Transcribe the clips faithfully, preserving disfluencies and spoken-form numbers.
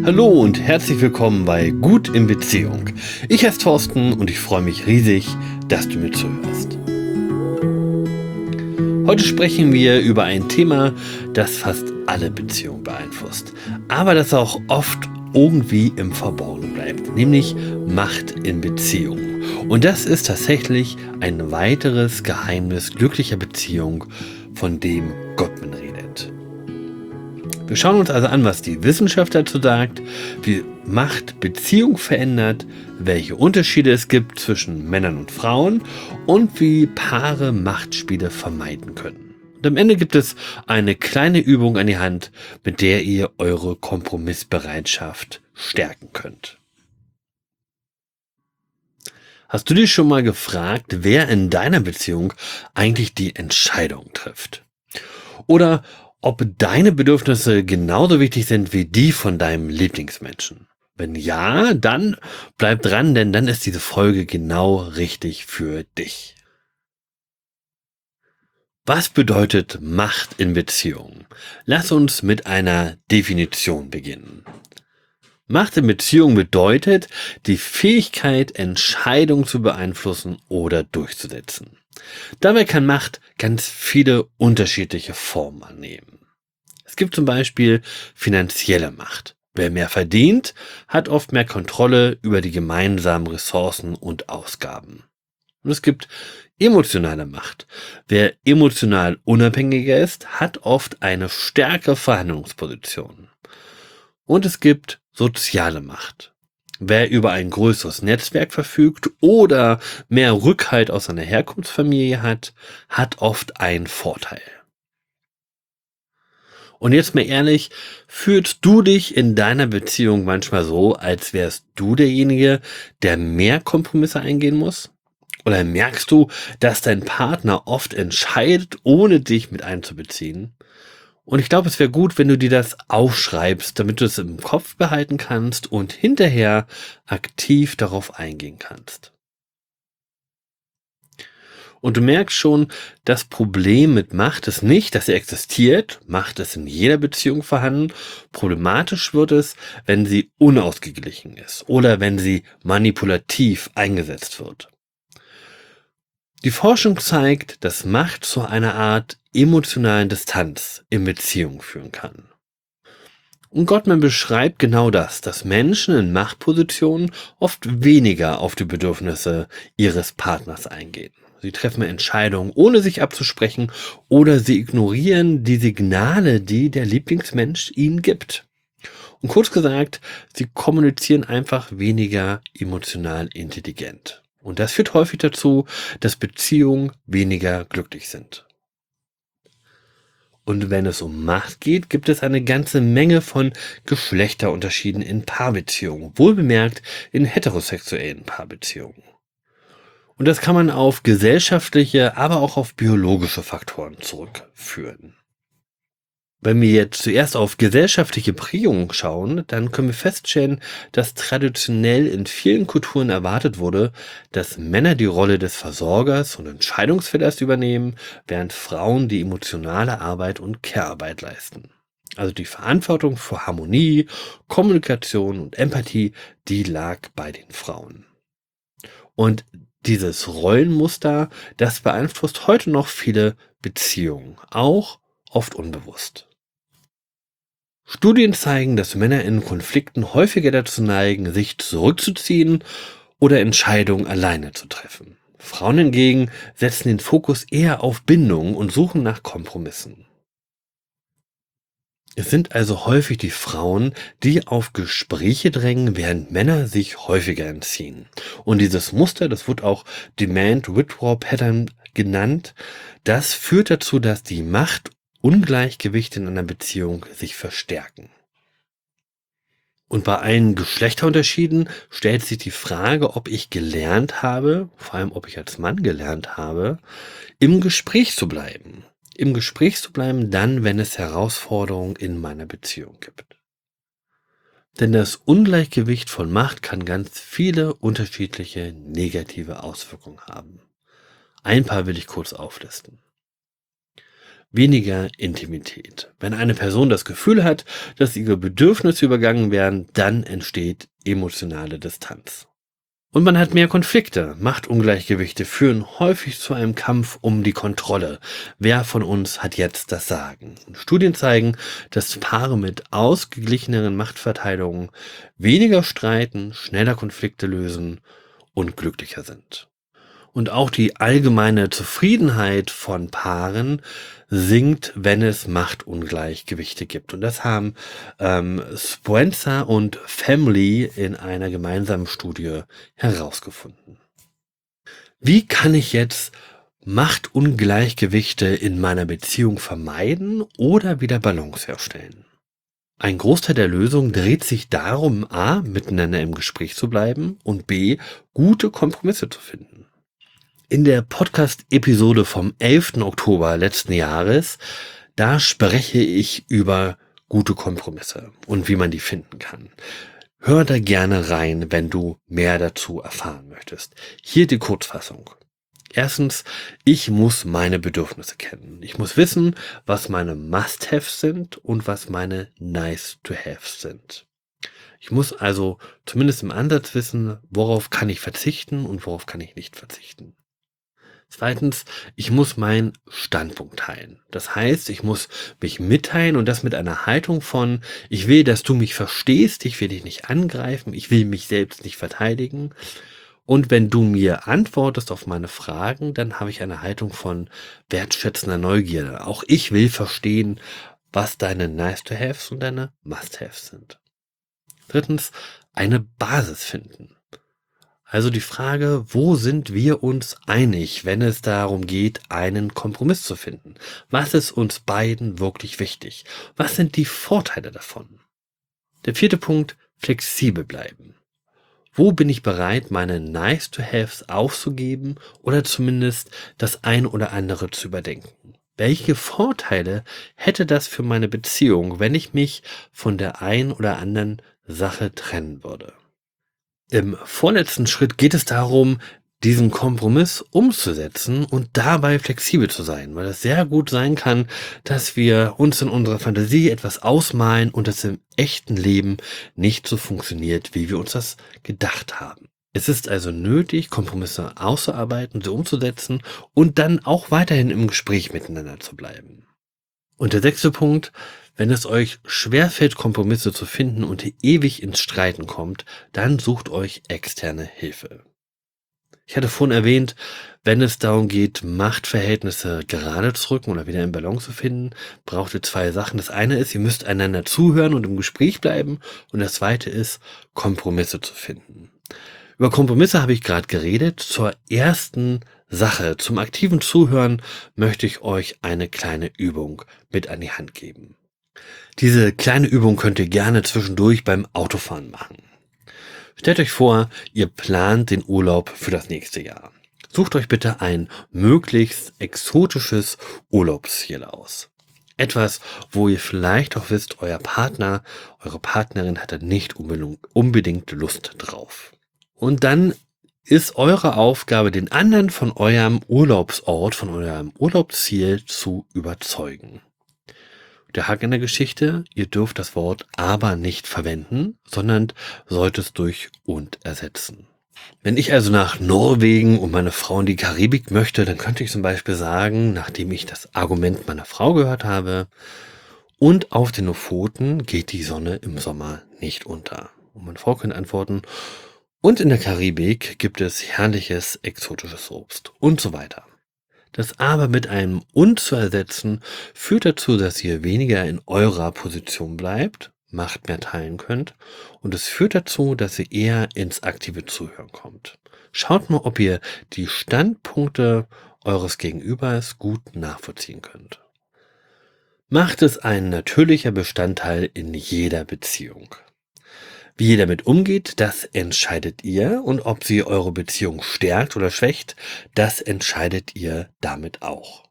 Hallo und herzlich willkommen bei Gut in Beziehung. Ich heiße Thorsten und ich freue mich riesig, dass du mir zuhörst. Heute sprechen wir über ein Thema, das fast alle Beziehungen beeinflusst, aber das auch oft irgendwie im Verborgenen bleibt, nämlich Macht in Beziehungen. Und das ist tatsächlich ein weiteres Geheimnis glücklicher Beziehung, von dem Gottman redet. Wir schauen uns also an, was die Wissenschaft dazu sagt, wie Macht Beziehung verändert, welche Unterschiede es gibt zwischen Männern und Frauen und wie Paare Machtspiele vermeiden können. Und am Ende gibt es eine kleine Übung an die Hand, mit der ihr eure Kompromissbereitschaft stärken könnt. Hast du dich schon mal gefragt, wer in deiner Beziehung eigentlich die Entscheidung trifft? Oder ob deine Bedürfnisse genauso wichtig sind wie die von deinem Lieblingsmenschen? Wenn ja, dann bleib dran, denn dann ist diese Folge genau richtig für dich. Was bedeutet Macht in Beziehungen? Lass uns mit einer Definition beginnen. Macht in Beziehung bedeutet die Fähigkeit, Entscheidungen zu beeinflussen oder durchzusetzen. Dabei kann Macht ganz viele unterschiedliche Formen annehmen. Es gibt zum Beispiel finanzielle Macht. Wer mehr verdient, hat oft mehr Kontrolle über die gemeinsamen Ressourcen und Ausgaben. Und es gibt emotionale Macht. Wer emotional unabhängiger ist, hat oft eine stärkere Verhandlungsposition. Und es gibt soziale Macht. Wer über ein größeres Netzwerk verfügt oder mehr Rückhalt aus seiner Herkunftsfamilie hat, hat oft einen Vorteil. Und jetzt mal ehrlich, fühlst du dich in deiner Beziehung manchmal so, als wärst du derjenige, der mehr Kompromisse eingehen muss? Oder merkst du, dass dein Partner oft entscheidet, ohne dich mit einzubeziehen? Und ich glaube, es wäre gut, wenn du dir das aufschreibst, damit du es im Kopf behalten kannst und hinterher aktiv darauf eingehen kannst. Und du merkst schon, das Problem mit Macht ist nicht, dass sie existiert. Macht ist in jeder Beziehung vorhanden. Problematisch wird es, wenn sie unausgeglichen ist oder wenn sie manipulativ eingesetzt wird. Die Forschung zeigt, dass Macht zu einer Art emotionalen Distanz in Beziehungen führen kann. Und Gottman beschreibt genau das, dass Menschen in Machtpositionen oft weniger auf die Bedürfnisse ihres Partners eingehen. Sie treffen Entscheidungen, ohne sich abzusprechen, oder sie ignorieren die Signale, die der Lieblingsmensch ihnen gibt. Und kurz gesagt, sie kommunizieren einfach weniger emotional intelligent. Und das führt häufig dazu, dass Beziehungen weniger glücklich sind. Und wenn es um Macht geht, gibt es eine ganze Menge von Geschlechterunterschieden in Paarbeziehungen, wohlbemerkt in heterosexuellen Paarbeziehungen. Und das kann man auf gesellschaftliche, aber auch auf biologische Faktoren zurückführen. Wenn wir jetzt zuerst auf gesellschaftliche Prägungen schauen, dann können wir feststellen, dass traditionell in vielen Kulturen erwartet wurde, dass Männer die Rolle des Versorgers und Entscheidungsfinders übernehmen, während Frauen die emotionale Arbeit und Care-Arbeit leisten. Also die Verantwortung für Harmonie, Kommunikation und Empathie, die lag bei den Frauen. Und dieses Rollenmuster, das beeinflusst heute noch viele Beziehungen, auch oft unbewusst. Studien zeigen, dass Männer in Konflikten häufiger dazu neigen, sich zurückzuziehen oder Entscheidungen alleine zu treffen. Frauen hingegen setzen den Fokus eher auf Bindung und suchen nach Kompromissen. Es sind also häufig die Frauen, die auf Gespräche drängen, während Männer sich häufiger entziehen. Und dieses Muster, das wird auch Demand-Withdrawal Pattern genannt, das führt dazu, dass die Macht Ungleichgewichte in einer Beziehung sich verstärken. Und bei allen Geschlechterunterschieden stellt sich die Frage, ob ich gelernt habe, vor allem ob ich als Mann gelernt habe, im Gespräch zu bleiben. Im Gespräch zu bleiben dann, wenn es Herausforderungen in meiner Beziehung gibt. Denn das Ungleichgewicht von Macht kann ganz viele unterschiedliche negative Auswirkungen haben. Ein paar will ich kurz auflisten. weniger Intimität. Wenn eine Person das Gefühl hat, dass ihre Bedürfnisse übergangen werden, dann entsteht emotionale Distanz. Und man hat mehr Konflikte. Machtungleichgewichte führen häufig zu einem Kampf um die Kontrolle. Wer von uns hat jetzt das Sagen? Und Studien zeigen, dass Paare mit ausgeglicheneren Machtverteilungen weniger streiten, schneller Konflikte lösen und glücklicher sind. Und auch die allgemeine Zufriedenheit von Paaren sinkt, wenn es Machtungleichgewichte gibt. Und das haben ähm, Spencer und Family in einer gemeinsamen Studie herausgefunden. Wie kann ich jetzt Machtungleichgewichte in meiner Beziehung vermeiden oder wieder Balance herstellen? Ein Großteil der Lösung dreht sich darum, a, miteinander im Gespräch zu bleiben und b, gute Kompromisse zu finden. In der Podcast-Episode vom elften Oktober letzten Jahres, da spreche ich über gute Kompromisse und wie man die finden kann. Hör da gerne rein, wenn du mehr dazu erfahren möchtest. Hier die Kurzfassung. Erstens, ich muss meine Bedürfnisse kennen. Ich muss wissen, was meine Must-Haves sind und was meine Nice-to-Haves sind. Ich muss also zumindest im Ansatz wissen, worauf kann ich verzichten und worauf kann ich nicht verzichten. Zweitens, ich muss meinen Standpunkt teilen. Das heißt, ich muss mich mitteilen und das mit einer Haltung von, ich will, dass du mich verstehst, ich will dich nicht angreifen, ich will mich selbst nicht verteidigen. Und wenn du mir antwortest auf meine Fragen, dann habe ich eine Haltung von wertschätzender Neugierde. Auch ich will verstehen, was deine Nice-to-Haves und deine Must-Haves sind. Drittens, eine Basis finden. Also die Frage, wo sind wir uns einig, wenn es darum geht, einen Kompromiss zu finden? Was ist uns beiden wirklich wichtig? Was sind die Vorteile davon? Der vierte Punkt, flexibel bleiben. Wo bin ich bereit, meine Nice-to-Haves aufzugeben oder zumindest das ein oder andere zu überdenken? Welche Vorteile hätte das für meine Beziehung, wenn ich mich von der ein oder anderen Sache trennen würde? Im vorletzten Schritt geht es darum, diesen Kompromiss umzusetzen und dabei flexibel zu sein, weil es sehr gut sein kann, dass wir uns in unserer Fantasie etwas ausmalen und es im echten Leben nicht so funktioniert, wie wir uns das gedacht haben. Es ist also nötig, Kompromisse auszuarbeiten, sie umzusetzen und dann auch weiterhin im Gespräch miteinander zu bleiben. Und der sechste Punkt, wenn es euch schwerfällt, Kompromisse zu finden und ihr ewig ins Streiten kommt, dann sucht euch externe Hilfe. Ich hatte vorhin erwähnt, wenn es darum geht, Machtverhältnisse gerade zu rücken oder wieder in Balance zu finden, braucht ihr zwei Sachen. Das eine ist, ihr müsst einander zuhören und im Gespräch bleiben. Und das zweite ist, Kompromisse zu finden. Über Kompromisse habe ich gerade geredet. Zur ersten Sache, zum aktiven Zuhören, möchte ich euch eine kleine Übung mit an die Hand geben. Diese kleine Übung könnt ihr gerne zwischendurch beim Autofahren machen. Stellt euch vor, ihr plant den Urlaub für das nächste Jahr. Sucht euch bitte ein möglichst exotisches Urlaubsziel aus. Etwas, wo ihr vielleicht auch wisst, euer Partner, eure Partnerin hat da nicht unbedingt Lust drauf. Und dann ist eure Aufgabe, den anderen von eurem Urlaubsort, von eurem Urlaubsziel zu überzeugen. Der Haken in der Geschichte, ihr dürft das Wort aber nicht verwenden, sondern sollt es durch und ersetzen. Wenn ich also nach Norwegen und meine Frau in die Karibik möchte, dann könnte ich zum Beispiel sagen, nachdem ich das Argument meiner Frau gehört habe, und auf den Lofoten geht die Sonne im Sommer nicht unter. Und meine Frau könnte antworten, und in der Karibik gibt es herrliches exotisches Obst und so weiter. Das aber mit einem und zu ersetzen, führt dazu, dass ihr weniger in eurer Position bleibt, Macht mehr teilen könnt und es führt dazu, dass ihr eher ins aktive Zuhören kommt. Schaut mal, ob ihr die Standpunkte eures Gegenübers gut nachvollziehen könnt. Macht es ein natürlicher Bestandteil in jeder Beziehung. Wie ihr damit umgeht, das entscheidet ihr und ob sie eure Beziehung stärkt oder schwächt, das entscheidet ihr damit auch.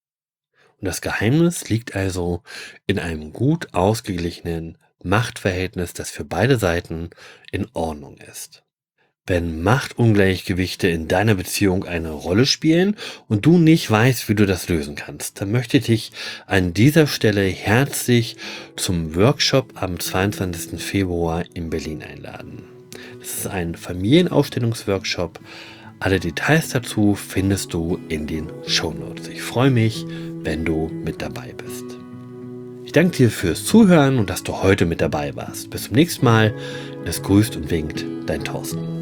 Und das Geheimnis liegt also in einem gut ausgeglichenen Machtverhältnis, das für beide Seiten in Ordnung ist. Wenn Machtungleichgewichte in deiner Beziehung eine Rolle spielen und du nicht weißt, wie du das lösen kannst, dann möchte ich dich an dieser Stelle herzlich zum Workshop am zweiundzwanzigsten Februar in Berlin einladen. Das ist ein Familienaufstellungsworkshop. Alle Details dazu findest du in den Shownotes. Ich freue mich, wenn du mit dabei bist. Ich danke dir fürs Zuhören und dass du heute mit dabei warst. Bis zum nächsten Mal. Es grüßt und winkt dein Thorsten.